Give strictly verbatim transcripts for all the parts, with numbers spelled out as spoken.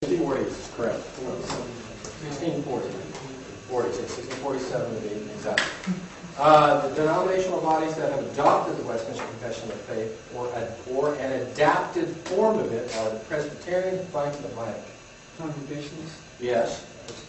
sixteen forties, correct. sixteen forty. forty, sixteen forty-seven to be exact. Uh, the denominational bodies that have adopted the Westminster Confession of Faith or, or an adapted form of it are the Presbyterian, blank and the blank. Congregations? Yes.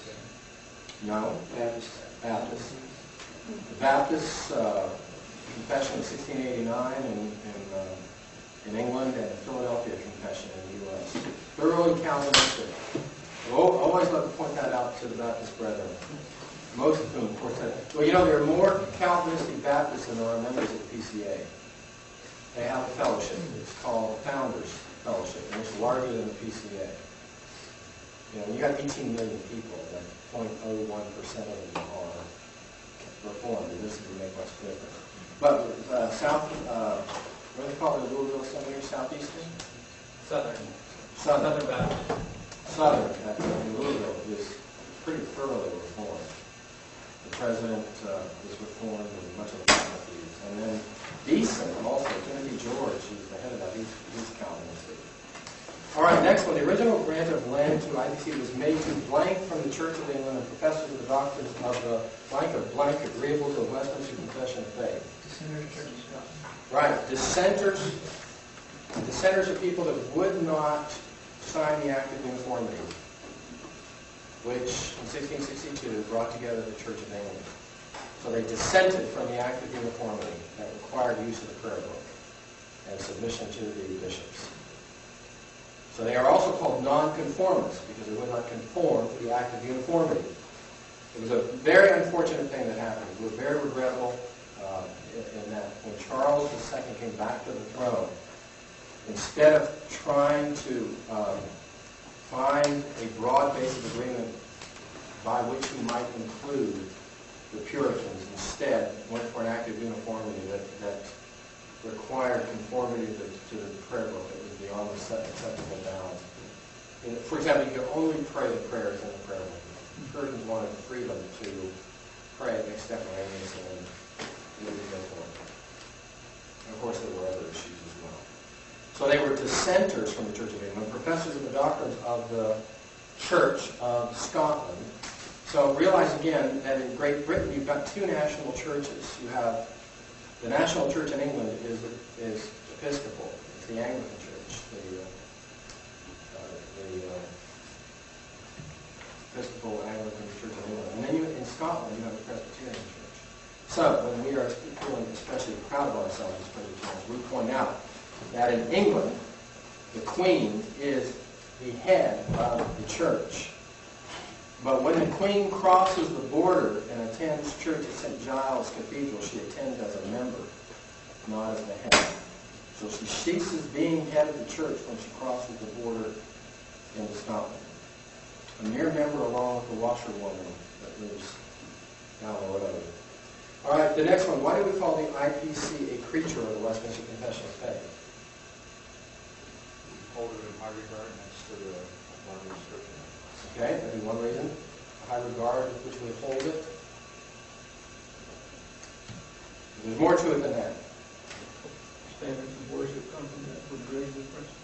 No. Baptist. Baptist. The Baptist uh, Confession of sixteen eighty-nine in, in, uh, in England, and the Philadelphia Confession in the U S Thoroughly Calvinistic. I always love to point that out to the Baptist brethren. Most of whom, of course, have, well, you know, there are more Calvinistic Baptists than there are members of the P C A. They have a fellowship. It's called the Founders Fellowship, and it's larger than the P C A. You know, you got eighteen million people, like zero point zero one percent of them are Reformed, and this doesn't make much difference. But uh, South, uh, what do they call it, Louisville Seminary, Southeastern? Southern. Southern. Southern Baptist. Southern, that in Louisville, is pretty thoroughly Reformed. The president uh, is Reformed, and much of the faculties. And then Beeson, also, Timothy George, who's the head of that, he's, he's Calvinistic. All right, next one. The original grant of land to I P C was made to blank from the Church of England and professors of the doctrines of the blank of blank agreeable to the Westminster Confession of Faith. Dissenters, Church of Scotland. Right. Dissenters, dissenters are people that would not sign the Act of Uniformity, which in sixteen sixty-two brought together the Church of England. So they dissented from the Act of Uniformity that required use of the prayer book and submission to the bishops. So they are also called nonconformists because they would not conform to the Act of Uniformity. It was a very unfortunate thing that happened. It was very regrettable uh, in, in that when Charles the Second came back to the throne, instead of trying to um, find a broad base of agreement by which he might include the Puritans, instead went for an Act of Uniformity that, that required conformity to the, to the prayer book that was beyond the acceptable bounds. And for example, you could only pray the prayers in the prayer book. The Puritans wanted freedom to pray extemporaneously and leave it go for it. And of course, there were other issues as well. So they were dissenters from the Church of England, professors of the doctrines of the Church of Scotland. So realize again that in Great Britain you've got two national churches. You have the national church in England is is Episcopal. It's the Anglican Church, the, uh, uh, the uh, Episcopal Anglican Church in England. And then you, in Scotland you have the Presbyterian Church. So when we are feeling especially proud of ourselves as Presbyterians, we point out that in England, the Queen is the head of the church. But when the Queen crosses the border and attends church at Saint Giles Cathedral, she attends as a member, not as the head. So she ceases being head of the church when she crosses the border into Scotland. A mere member along with the washerwoman that lives down the road. All right, the next one. Why do we call the I P C a creature of the Westminster Confession of Faith? Hold it in high regard next to the body of Scripture. Okay, that'd be one reason. High regard with which we hold it. There's more to it than that. Standards of worship come from that would grade the person.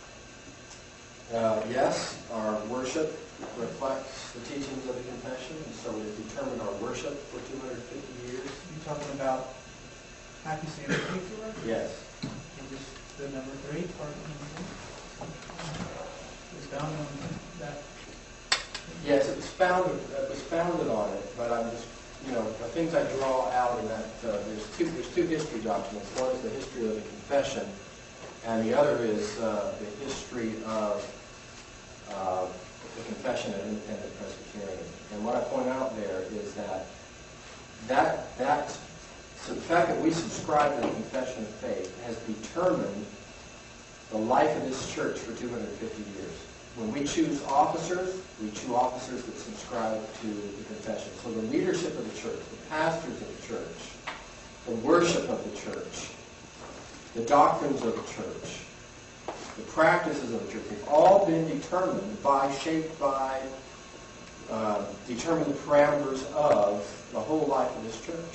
Uh, yes, our worship reflects the teachings of the confession, and so we have determined our worship for two hundred fifty years. You're talking about I P C in particular? Yes. Is this the number three, part number three? It's found on that. Yes, it was founded. It was founded on it, but I'm just, you know, the things I draw out in that uh, there's two there's two history documents. One is the history of the confession, and the other is uh, the history of uh, the confession of independent Presbyterian. And what I point out there is that that that so the fact that we subscribe to the confession of faith has determined the life of this church for two hundred fifty years. When we choose officers, we choose officers that subscribe to the confession. So the leadership of the church, the pastors of the church, the worship of the church, the doctrines of the church, the practices of the church, have all been determined by, shaped by, uh, determined the parameters of the whole life of this church.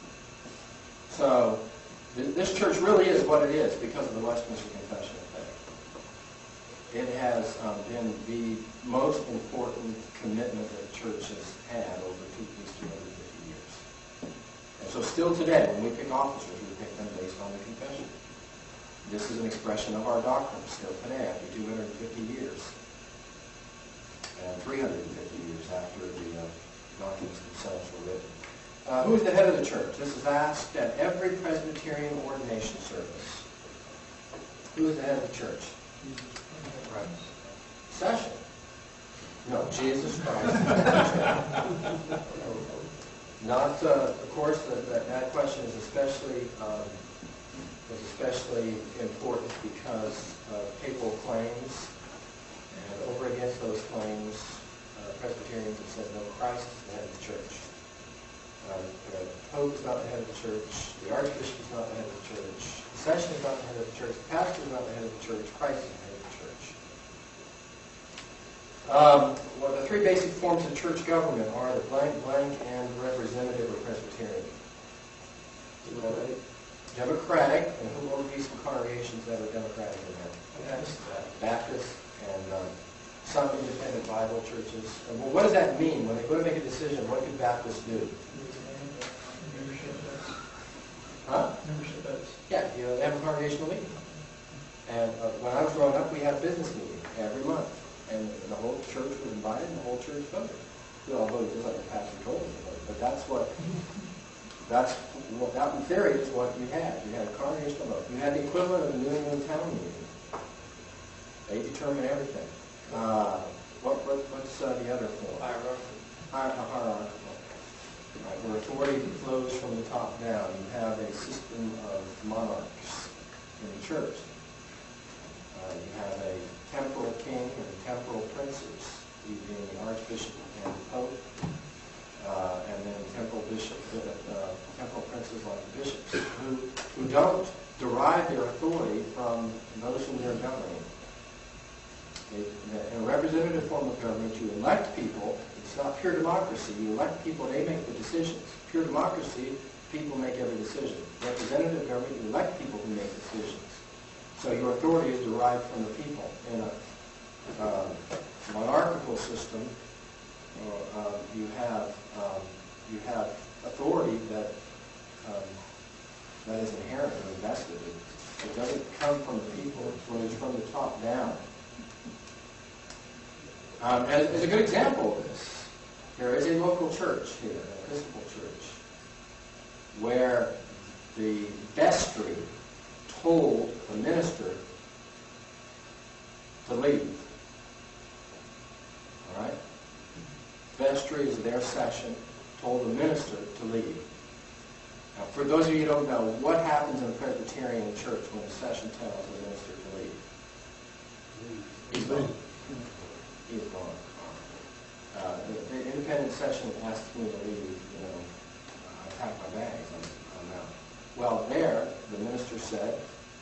So th- this church really is what it is because of the Westminster Confession of Faith. it has um, been the most important commitment that the church has had over two, at least two hundred fifty years. And so still today, when we pick officers, we pick them based on the confession. This is an expression of our doctrine still today, after two hundred fifty years. And three hundred fifty years after the uh, documents themselves were written. Uh, who is the head of the church? This is asked at every Presbyterian ordination service. Who is the head of the church? Session. No, Jesus Christ. Not, uh, of course, that, that, that question is especially um, is especially important because uh, papal claims, and over against those claims, uh, Presbyterians have said, no, Christ is the head of the church. Uh, the Pope is not the head of the church. The Archbishop is not the head of the church. The Session is not the head of the church. The pastor is not the head of the church. Christ is the head of the church. Um, well, the three basic forms of church government are the blank, blank, and representative or Presbyterian. Democratic, and who will be some congregations that are Democratic in that? Baptist. Baptist, and um, some independent Bible churches. And, well, what does that mean? When they go to make a decision, what do Baptists do? Membership votes. Huh? Membership votes. Yeah, you know, they have a congregational meeting. And uh, when I was growing up, we had a business meeting every month. And the whole church was invited, and the whole church voted. We all voted just like the pastor told us to vote. But that's what, that's what, that in theory is what you had. You had a congregational vote. You had the equivalent of a New England town meeting. They determine everything. Uh, what, what, what's uh, the other form? Hierarchy. Hier- a hierarchical. Right, where authority flows from the top down. You have a system of monarchs in the church. Uh, you have a temporal king and temporal princes, he being the archbishop and the pope, uh, and then temporal bishop, uh, temporal princes like the bishops, who who don't derive their authority from those whom they're governing. They, in a representative form of government, you elect people. It's not pure democracy. You elect people; they make the decisions. Pure democracy, people make every decision. Representative government, you elect people who make decisions. So your authority is derived from the people. In a uh, monarchical system, uh, uh, you have um, you have authority that um, that is inherent and invested. It, it doesn't come from the people; it's from the top down. Um, as, as a good example of this, there is a local church here, an Episcopal church, where the vestry told the minister to leave. All right? Vestry is their session, told the minister to leave. Now, for those of you who don't know, what happens in a Presbyterian church when the session tells the minister to leave? He's gone. He's gone. Uh, the, the independent session asks me to leave, you know, I pack my bags, I'm, I'm out. Well, there, the minister said,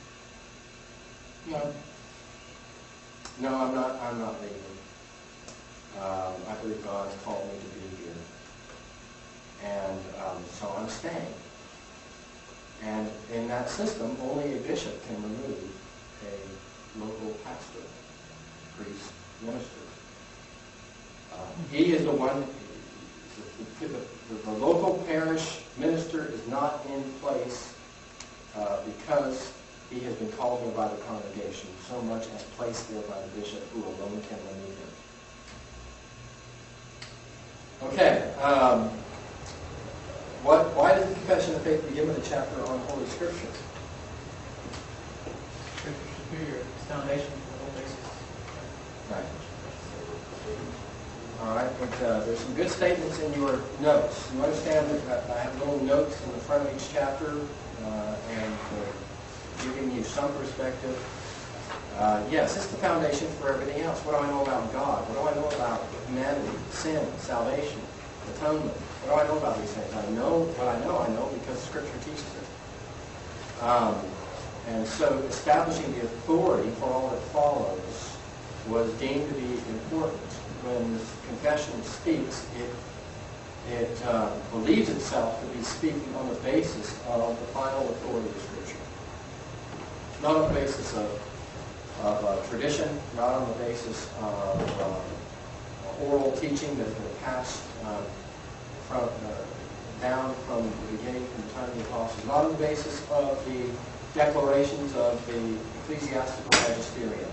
no, no, I'm not, I'm not leaving. Um, I believe God's called me to be here. And um, so I'm staying. And in that system, only a bishop can remove a local pastor, priest, minister. Uh, he is the one, the, the, the, the local parish minister is not in place uh, because he has been called there by the congregation, so much as placed there by the bishop, who alone can remove him. Okay. Um, what, why does the Confession of Faith begin with a chapter on Holy Scripture? Scripture superior. It's foundation for the whole basis. Right. All right, but uh, there's some good statements in your notes. You understand that I have little notes in the front of each chapter, uh, and uh, giving you some perspective. Uh, yes, it's the foundation for everything else. What do I know about God? What do I know about humanity, sin, salvation, atonement? What do I know about these things? I know what I know. I know because Scripture teaches it. Um, and so establishing the authority for all that follows was deemed to be important. When the confession speaks, it it uh, believes itself to be speaking on the basis of the final authority of Scripture, not on the basis of of uh, tradition, not on the basis of uh, oral teaching that's been passed uh, from, uh, down from the beginning, from the time of the apostles, not on the basis of the declarations of the ecclesiastical magisterium,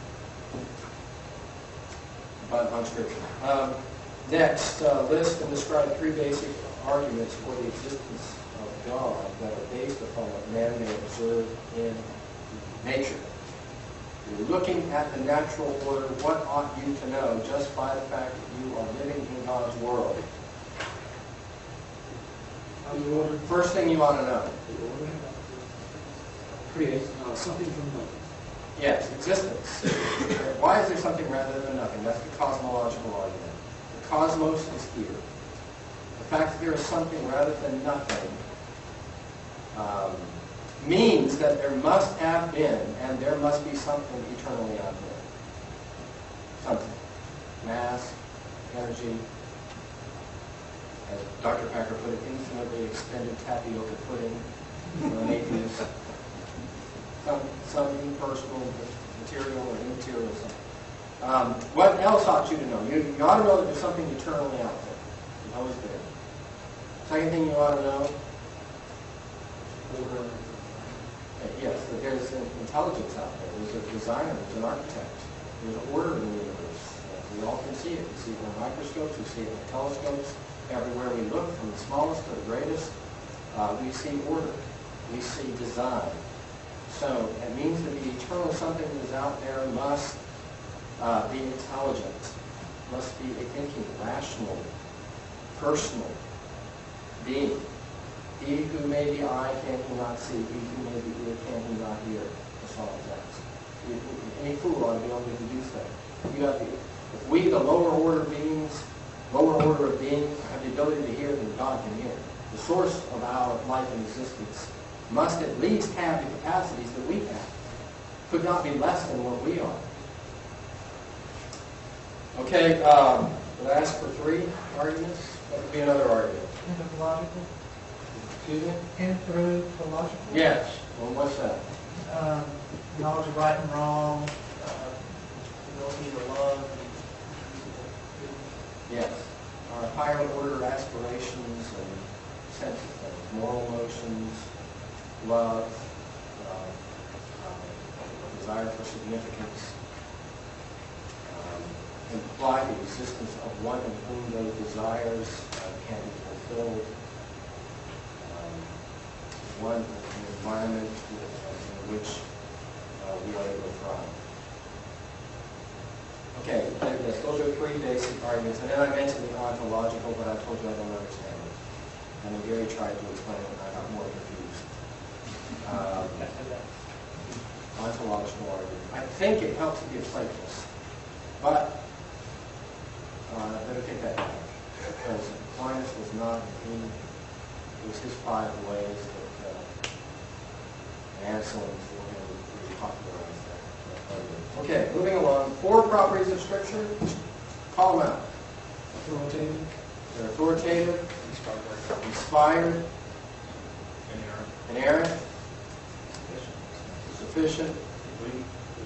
but on Scripture. Um, next, uh, list and describe three basic arguments for the existence of God that are based upon what man may observe in nature. You're looking at the natural order. What ought you to know just by the fact that you are living in God's world? First thing you ought to know. Create uh, something from nothing. Yes, existence. Why is there something rather than nothing? That's the cosmological argument. The cosmos is here. The fact that there is something rather than nothing um, means that there must have been, and there must be something eternally out there. Something. Mass, energy, as Doctor Packer put it, infinitely extended tapioca pudding for an atheist. Some, some impersonal material or immaterial something. Um, what else ought you to know? You, you ought to know that there's something eternally out there. It's always there. Second thing you ought to know, Order. uh, yes, that there's an intelligence out there. There's a designer, there's an architect. There's an order in the universe. Uh, we all can see it. We see it in microscopes, we see it in telescopes. Everywhere we look, from the smallest to the greatest, uh, we see order. We see design. So it means that the eternal something that is out there must uh, be intelligent, must be a thinking, rational, personal being. He who made the eye, can he not see? He who made the ear, can he not hear? The song says. Any fool ought to be able to do so. You have the, if we, the lower order beings, lower order of beings, have the ability to hear, then God can hear. The source of our life and existence must at least have the capacities that we have. Could not be less than what we are. Okay, um, we'll ask for three arguments. What would be another argument? Anthropological. Excuse me? Anthropological. Yes. Well, what's that? Um, knowledge of right and wrong, uh, ability to love. Yes. Our higher order aspirations and sense of things, moral emotions, love, uh, uh, desire for significance, um, imply the existence of one in whom those desires uh, can be fulfilled, um, one an environment with, uh, in which uh, we are able to thrive. Okay, yes, those are three basic arguments. And then I mentioned the ontological, but I told you I don't understand it. And then Gary tried to explain it, and I got more confused. Um, ontological argument. I think it helps to be a Platonist, but uh, I better take that back, because Aquinas was not, he, it was his five ways that uh, Anselm for him really popularized that argument. Okay, moving along. Four properties of Scripture. Call them out. Authoritative. They're authoritative, Inspired. inspired, Inerrant. inerrant, sufficient, Complete.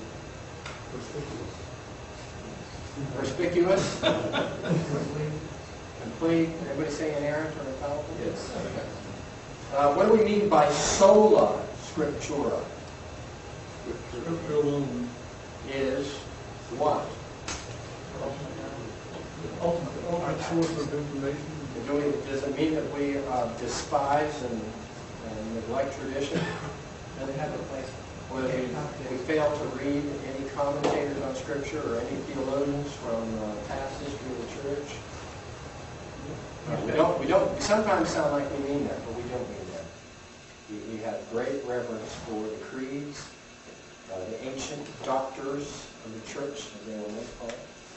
Perspicuous. perspicuous, complete. Everybody say inerrant or infallible? Yes. Okay. Uh, what do we mean by sola scriptura? Scripture alone. Is what? Ultimate, ultimate source of information. Do we, does it mean that we uh, despise and, and neglect tradition? They have a place. Or that we, we fail to read any commentators on Scripture or any theologians from uh, past history of the church? Uh, we don't. We don't. We sometimes sound like we mean that, but we don't mean that. We, we have great reverence for the creeds, uh, the ancient doctors of the church, as they were once called,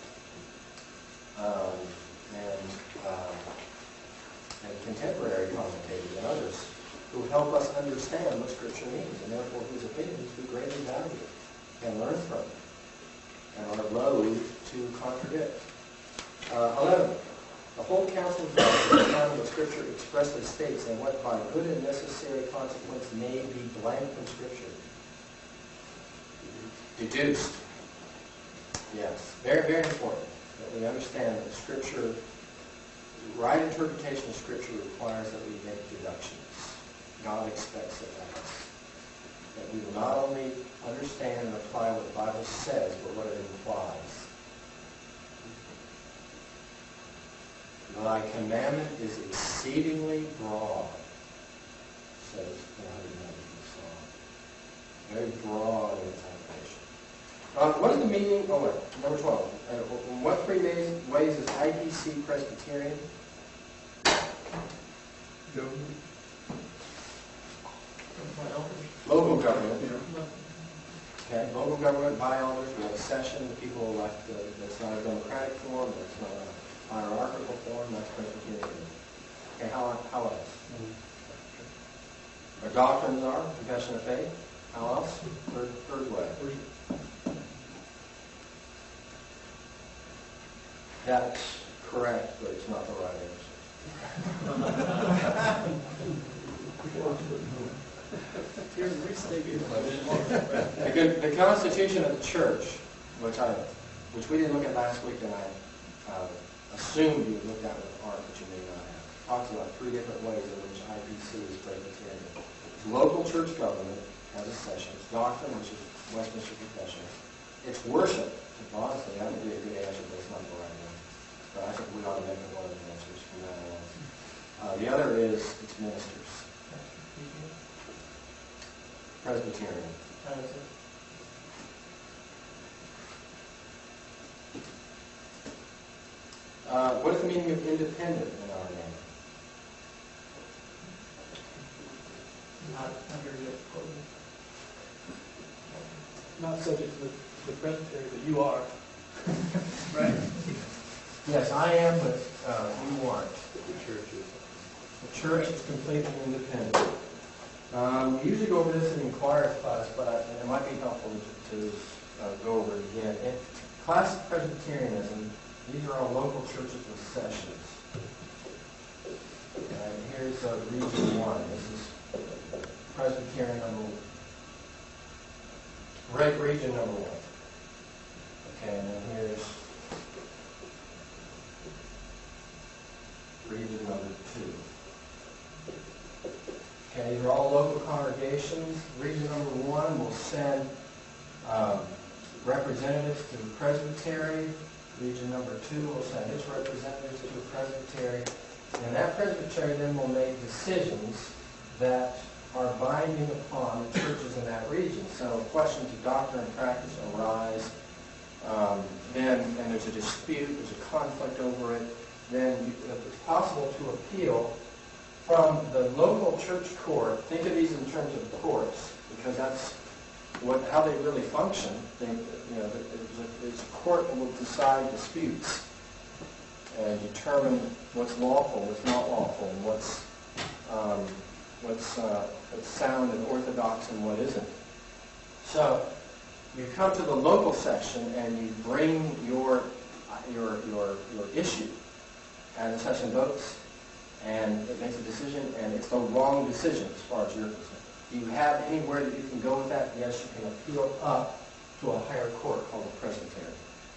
um, and uh, and contemporary commentators and others who help us understand what Scripture means, and therefore whose opinions we greatly value and learn from, and are loath to contradict. Uh, eleven. The whole counsel of God is found what Scripture expressly states, and what by good and necessary consequence may be blank from Scripture. Deduced. Yes, very, very important that we understand that Scripture, right interpretation of Scripture requires that we make deductions. God expects it of us. That we will not only understand and apply what the Bible says, but what it implies. Thy commandment is exceedingly broad, says the one hundred ninetieth Psalm. Very broad in its application. Uh, what is the meaning, oh wait, number twelve. Uh, in what three ways, ways is I P C Presbyterian? Government. My elders. Local government. Yeah. Okay, local government by elders, we have a session, the people elect, uh, that's not a democratic form, that's not a hierarchical form, that's Presbyterian. Okay, how, how else? Our doctrines are confession of faith. How else? Third, third way. That's correct, but it's not the right answer. Here's restated. The, good- the Constitution of the Church, which I, which we didn't look at last week, and I uh, assumed you looked at with Art, but you may not have, talks about three different ways in which I P C is Presbyterian. It's local church government has a session. It's doctrine, which is Westminster Confession. It's worship. Honestly, that would be a good answer, but it's not the right one. But I think we ought to make it one of the answers from now on. Uh, the other is it's ministers. Presbyterian. How is it? Uh, what is the meaning of independent in our name? Not under the code. Not subject to the, the presbytery, but you are. Right? Yes, I am, but uh, you aren't. The churches. The church is completely independent. Um, we usually go over this in the inquiry class, but I, it might be helpful to, to uh, go over it again. In classic Presbyterianism, these are all local churches with sessions. And here's uh, Region one. This is Presbyterian number one. Right, Region number one. Okay, and then here's Region number two. Okay, these are all local congregations. Region number one will send um, representatives to the presbytery. Region number two will send its representatives to the presbytery. And that presbytery then will make decisions that are binding upon the churches in that region. So questions of doctrine and practice arise. Um, then, and there's a dispute, there's a conflict over it. Then you, it's possible to appeal from the local church court. Think of these in terms of courts, because that's what how they really function. They, you know, it's a court that will decide disputes and determine what's lawful, what's not lawful, and what's um, what's, uh, what's sound and orthodox and what isn't. So you come to the local section and you bring your your your your issue, and the session votes, and it makes a decision, and it's the wrong decision as far as you're concerned. Do you have anywhere that you can go with that? Yes, you can appeal up to a higher court called the presbytery.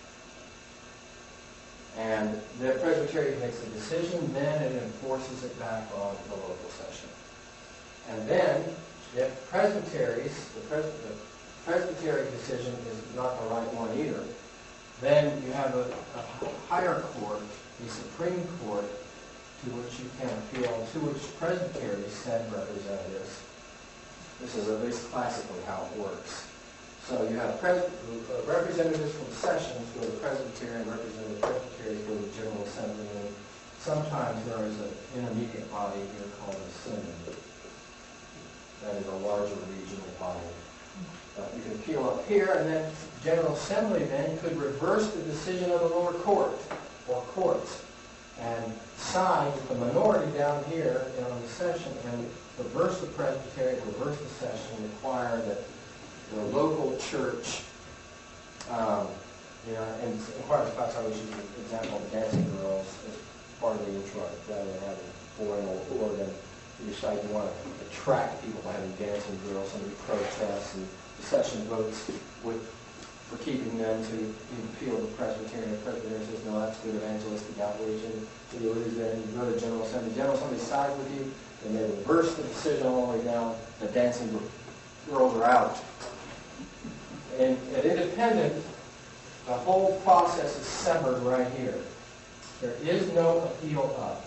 And the presbytery makes a decision, then it enforces it back on the local session. And then, if presbyteries, the, pres the presbytery decision is not the right one either, then you have a, a higher court, the Supreme Court, to which you can appeal, to which presbyteries send representatives. This is at least classically how it works. So you have pres uh, representatives from sessions go to the presbytery, and representative presbyteries go to the General Assembly, and sometimes there is an intermediate body here called a synod. That is a larger regional body. Uh, you can appeal up here, and then General Assembly then could reverse the decision of the lower court or courts and side with the minority down here in on the session and reverse the presbytery, reverse the session, require that the local church, um, you know, and in part of the class I always use the example of dancing girls as part of the intro, rather than having boring old organ. You decide you want to attract people by having dancing girls, and we protest, and the session votes with for keeping them to appeal to Presbyterian. The Presbyterian says, no, that's good evangelistic outreach, and so you lose that, and you go to General Assembly. General Assembly sides with you, and they reverse the decision all the way down. The dancing girls are out. And at Independent, the whole process is severed right here. There is no appeal up.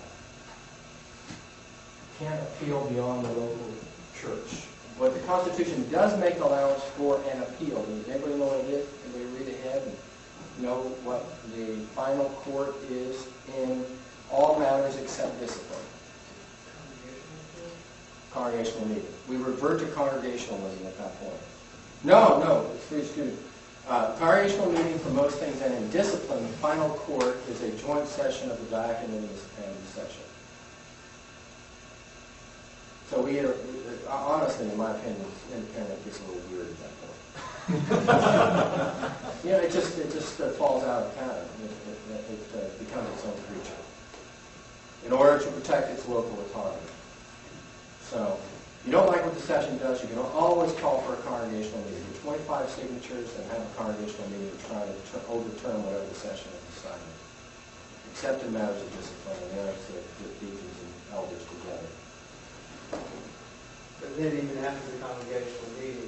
You can't appeal beyond the local church. But the Constitution does make allowance for an appeal. Does anybody know what it is? Anybody read ahead and know what the final court is in all matters except discipline? Congregational meeting. We revert to congregationalism at that point. No, no, excuse me. Uh, congregational meeting for most things, and in discipline, the final court is a joint session of the diaconate and the session. So we, are, honestly, in my opinion, Independent gets a little weird at that point. You know, it just it just uh, falls out of pattern. It, it, it uh, becomes its own creature in order to protect its local autonomy. So, you don't like what the session does, you can always call for a congregational meeting. Get twenty-five signatures and have a congregational meeting to try to t- overturn whatever the session has decided. Except in matters of discipline, and there it's the, the deacons and elders together. But then even after the congregational meeting,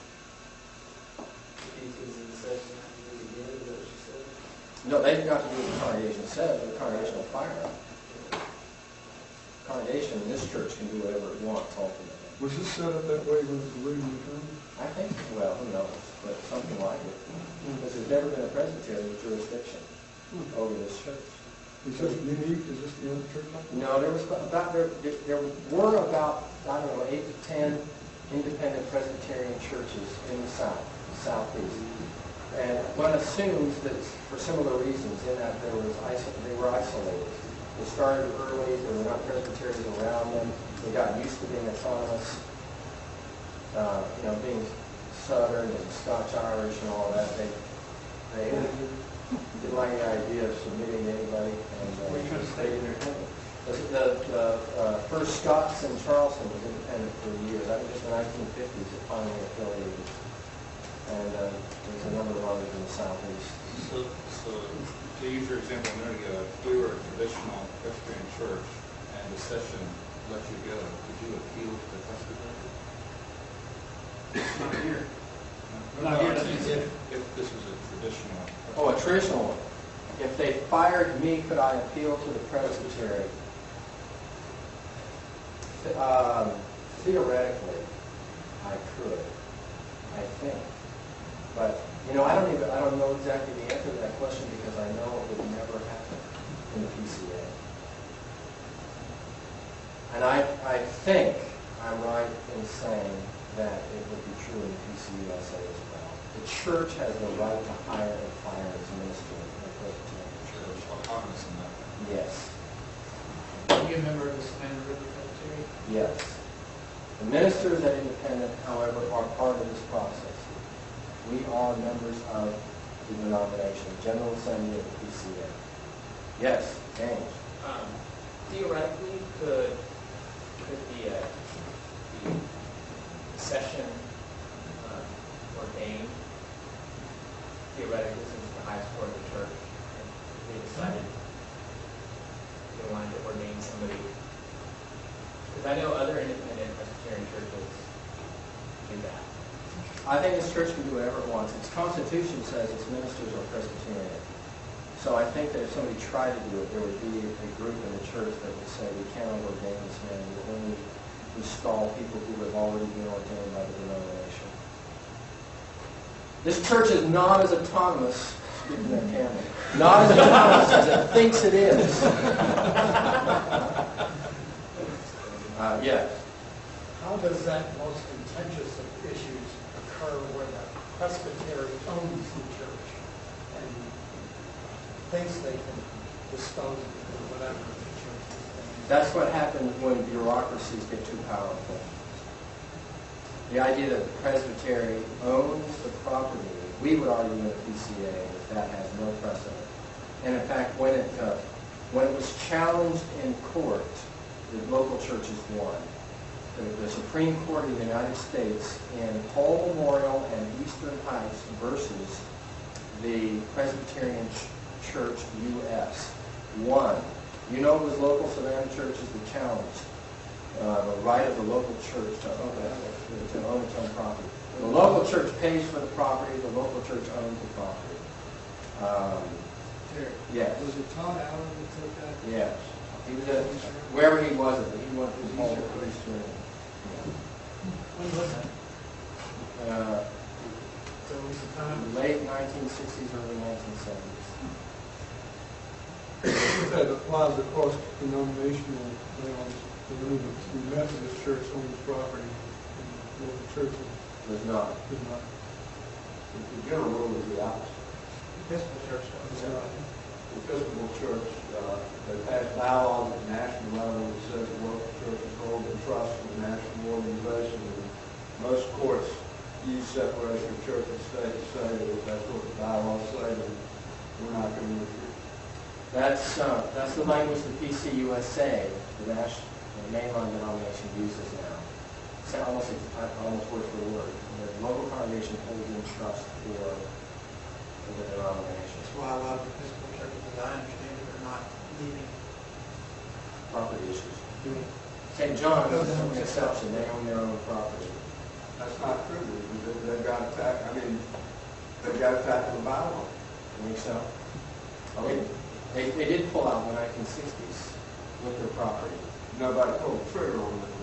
the deacons in the session have to meet again, is that what you said? No, they've got to do what the congregation says, but the congregation will fire them. Congregation in this church can do whatever it wants ultimately. Was this set up that way when it was originally done? I think, well, who knows, but something like it. Because there's never been a Presbyterian jurisdiction over this church. Is this unique? Is this the only church like that? No, there was about, there, there were about, I don't know, eight to ten independent Presbyterian churches in the South, Southeast. And one assumes that for similar reasons, in that there was iso- they were isolated. They started early, there were not Presbyterians around them, they got used to being autonomous, uh, you know, being Southern and Scotch-Irish and all that. They, they didn't like the idea of submitting to anybody, and uh, Were you trying to stay independent. The, the, the uh, first Scots in Charleston was independent for years. I think it was the nineteen fifties that finally affiliated. And uh, there's a number of others in the Southeast. So, so to use your example a minute ago, if we were a traditional Presbyterian church and the session let you go, could you appeal to the Presbyterian? Not here. No, Not here, no, doesn't if, it? if this was a traditional. Oh, a traditional one. If they fired me, could I appeal to the presbytery? Um, theoretically, I could. I think. But, you know, I don't even, I don't know exactly the answer to that question because I know it would never happen in the P C A. And I, I think I'm right in saying that it would be true in the P C U S A as well. The church has the right to hire and fire its minister in the Presbyterian church. Autonomous in that. Yes. Are you a member of the Savannah River Presbytery? Yes. The ministers at Independent, however, are part of this process. We are members of the denomination, General Assembly of the P C A. Yes, James. Um, theoretically, could could the, uh, the session uh, ordain theoretically, since it's the highest court of the church, if they decided they wanted to ordain somebody? Because I know other independent Presbyterian churches do that. I think this church can do whatever it wants. Its constitution says its ministers are Presbyterian. So I think that if somebody tried to do it, there would be a group in the church that would say, we cannot ordain this man. We will only install people who have already been ordained by the denomination. This church is not as autonomous, speaking of Cameron, not as autonomous as it thinks it is. uh, yes. How does that most contentious of issues occur where the presbytery owns the church and thinks they can dispose of it or whatever the church is doing? That's what happens when bureaucracies get too powerful. The idea that the presbytery owns the property, we would argue in the P C A that that has no precedent. And in fact, when it uh, when it was challenged in court, the local churches won. The, the Supreme Court of the United States in Paul Memorial and Eastern Heights versus the Presbyterian Ch- Church U S won. You know whose local Savannah church is the challenge? Uh, the right of the local church to own, uh, to own its own property. The local church pays for the property, the local church owns the property. Um, Terry, Yes, was it Todd Allen that took that? yes. He was at, wherever he was, he went to Paul Eastern. When was that? Uh, So it was the time, late nineteen sixties, early nineteen seventies. That applies across denominational lines. The Methodist church owns property, and the churches Was not. do not. The general rule is the opposite. Episcopal church It's does. not. The Episcopal Church, uh, they pass bylaws at the national level that says the local churches hold in trust with the national organization. And most courts use separation of church and state to say that if that's what the bylaws say, then we're not going to interfere. That's, uh, that's the language the P C U S A, the national, the mainline denomination uses now. It's almost, almost word for word. The local congregation holds in trust for, for the denomination. That's why a lot of Episcopal churches, as I understand it, are not leaving. Property issues. Saint John's is an exception. They own their own property. That's not true. They- They've got to tack, I mean, they've got to tackle the bylaw. You think so? They, they, they did pull out in the nineteen sixties with their property. Nobody pulled the trigger on it.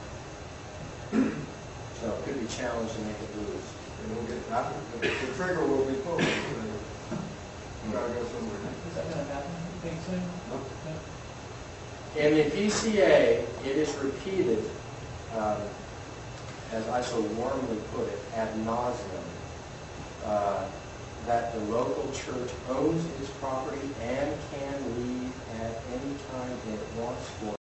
So it could be challenged and make it lose. It'll get, I think the the trigger will be pulled. You gotta go somewhere next. Is that going to happen, you think so? No. No? In the P C A, it is repeated, um, as I so warmly put it, ad nauseum, uh, that the local church owns its property and can leave at any time it wants for